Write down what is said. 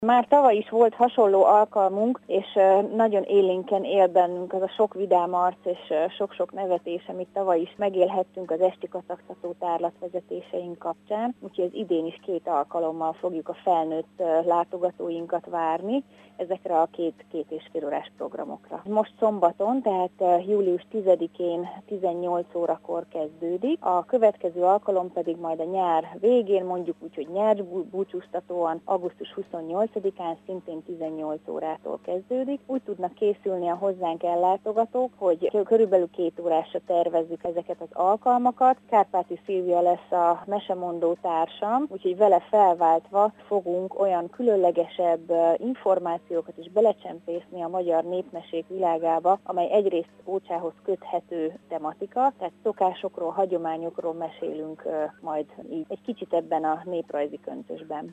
Már tavaly is volt hasonló alkalmunk, és nagyon élénken él bennünk az a sok vidám arc és sok-sok nevetés, amit tavaly is megélhettünk az esti kacagtató tárlatvezetéseink kapcsán. Úgyhogy az idén is 2 alkalommal fogjuk a felnőtt látogatóinkat várni ezekre a 2,5 órás programokra. Most szombaton, tehát július 10-én 18 órakor kezdődik, a következő alkalom pedig majd a nyár végén, mondjuk úgy, hogy nyárbúcsúztatóan, augusztus 28-án szintén 18 órától kezdődik. Úgy tudnak készülni a hozzánk ellátogatók, hogy körülbelül 2 órásra tervezzük ezeket az alkalmakat. Kárpáti Szilvia lesz a mesemondó társam, úgyhogy vele felváltva fogunk olyan különlegesebb információkat is belecsempészni a magyar népmesék világába, amely egyrészt Ócsához köthető tematika, tehát szokásokról, hagyományokról mesélünk majd így egy kicsit ebben a néprajzi köntösben.